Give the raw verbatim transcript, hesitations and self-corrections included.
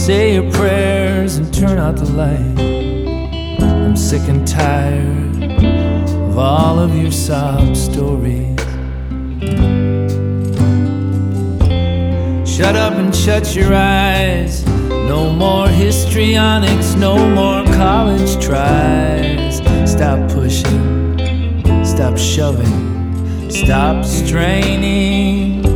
Say your prayers and turn out the light. I'm sick and tired of all of your sob stories. Shut up and shut your eyes. No more histrionics, no more college tries. Stop pushing, stop shoving, stop straining.